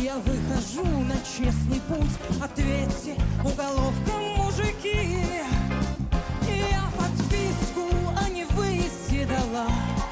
я выхожу на честный путь. Ответьте, уголовка, мужики. Я подписку о невыезде дала.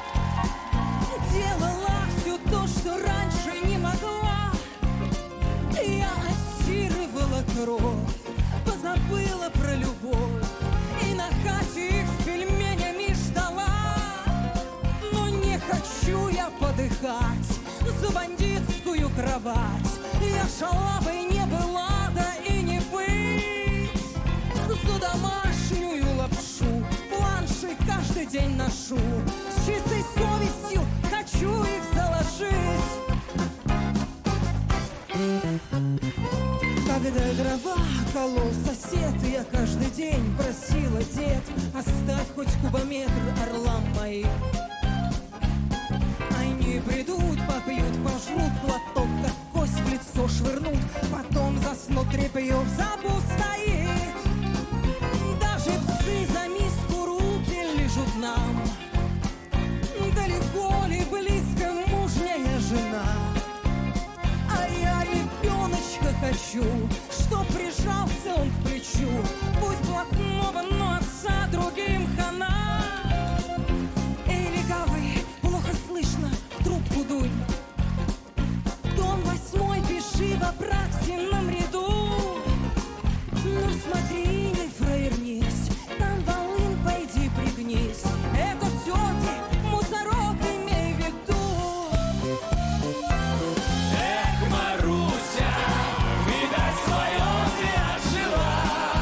Делала все то, что раньше не могла. Я ассировала кровь, позабыла про любовь, и на хате их с пельменями ждала. Но не хочу я подыхать за бандитскую кровать. Я шалавой не была, да и не быть. За домашнюю лапшу планши каждый день ношу. С чистой совестью хочу их заложить. Когда дрова колол сосед, я каждый день просила: дед, оставь хоть кубометр орлам моим. Они придут, попьют, пожрут, платок как кость в лицо швырнут, потом заснут, тряпье в забу стоит. Даже псы за миску руки лижут нам. Далеко ли, близко мужняя жена. А я ребеночка хочу, чтоб прижался он к плечу. Пусть блатного, но отца другим хана. Эй, легавый, плохо слышно, в трубку дунь. Дом 8, пиши в Апраксином ряду. Ну смотри, не фраернись, там волын, пойди пригнись. Это все ты, мусорок, имей в виду. Эх, Маруся, видать, свое ты отжила,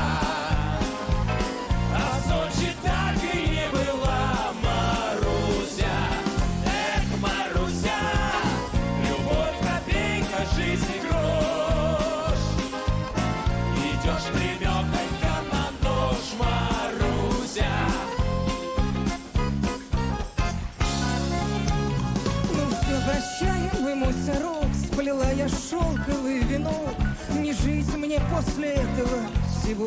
а в Сочи так и не была, Маруся. Эх, Маруся, любовь копейка, жизнь грош. Идешь примехонько на нож, Маруся. Ну все, прощай, мой мусорок, сплела я шелковый венок. Не жить мне после этого всего.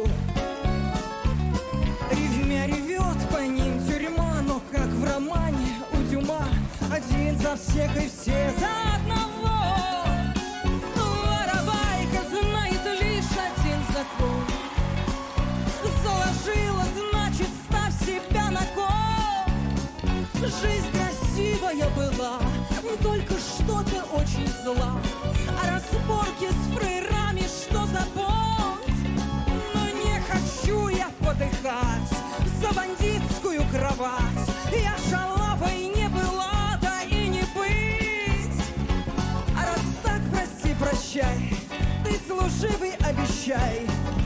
Ревмя ревет по ним тюрьма, но как в романе у Дюма. Один за всех и все за одного. Воровайка знает лишь один закон. Заложила, значит, ставь себя на кон. Жизнь красивая была, только что-то очень зла. А разборки с фрейрами, что за понт? Но не хочу я подыхать за бандитскую кровать. Я шалавой не была, да и не быть. А раз так, прости, прощай, ты служивый, обещай.